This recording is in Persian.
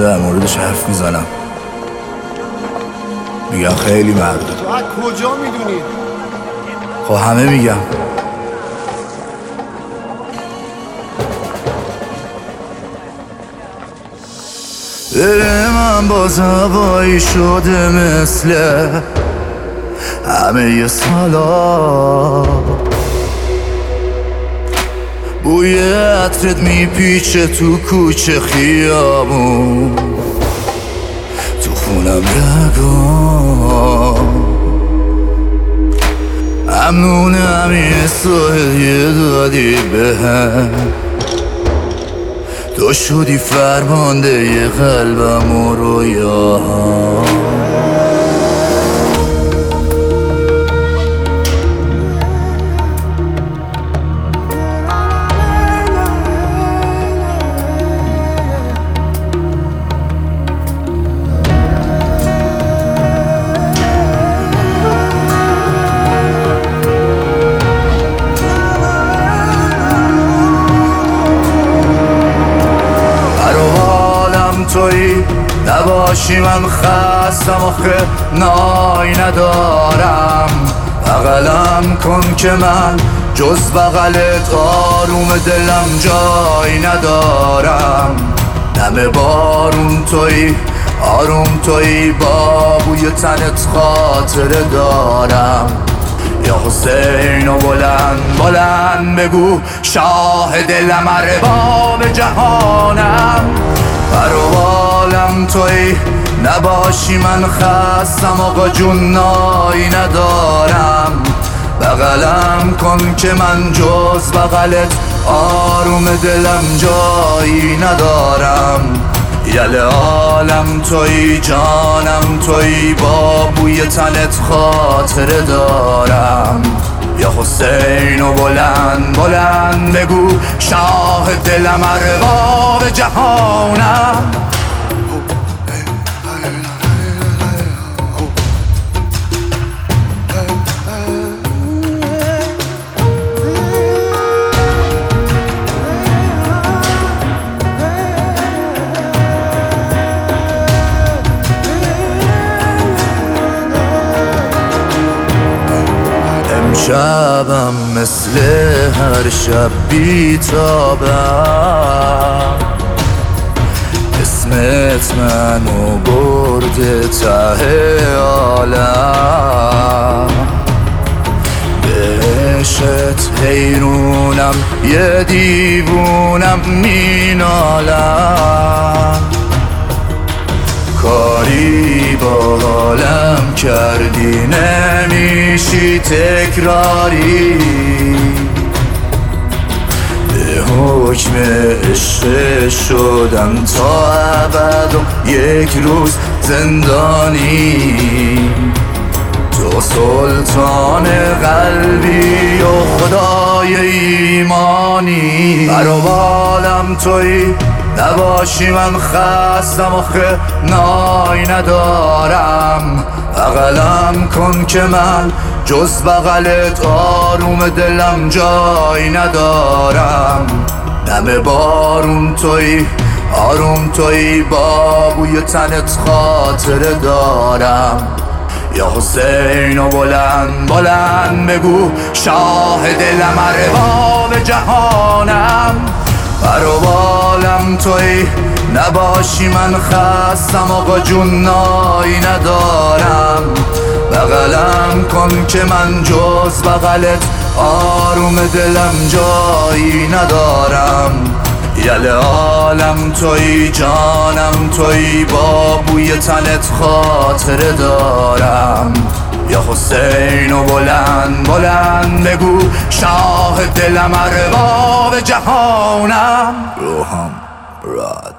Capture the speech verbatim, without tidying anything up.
در موردش حرف میزنم، میگن خیلی مرده. تو از کجا میدونی؟ خب همه میگم. دل من باز هوایی شده مثل همه ی سالا، بوی عطرت میپیچه تو کوچه خیابون، تو خونم رگام. ممنونم این سایه دادی بهم، تو شدی فرمانده ی قلبم و رویاهام. توی نباشی من خستم، آخه نای ندارم. بغلم کن که من جز بغلت آروم دلم جای ندارم. نم بارون توی آروم توی، با بوی تنت خاطره دارم. یا حسین و بلند بلند بگو شاه دلم، ارباب جهانم. پروالم توی نباشی من خستم، آقا جون نای ندارم. بغلم کن که من جز بغلت آروم دلم جایی ندارم. یل عالم توی جانم توی، با بوی تنت خاطره دارم. یا حسین و بلند بلند بگو شاه دلم، ارباب جهانم. شبم مثل هر شب بیتابم، اسمت منو برده ته عالم. بهشت حیرونم یه دیوونم مینالم. کاری با حالم کردی نمیشی تکراری، به حکم عشق شدم تا ابد و یک روز زندانی. تو سلطان قلبی و خدای ایمانی. برابالم توی نباشی من خستم، آخه نای ندارم. بغلم کن که من جز بغلت آروم دلم جای ندارم. نم بارون توی آروم توی، با بوی تنت خاطره دارم. یا حسین و بلند بلند بگو شاه دلم، ارباب جهانم. پروالم توی نباشی من خستم، آقا جون نای ندارم. بغلم کن که من جز بغلت آروم دلم جایی ندارم. یل عالم توی جانم توی، با بوی تنت خاطره دارم. یا حسین و بلند بلند بگو شاه دلم، ارباب جهانم. روحم راد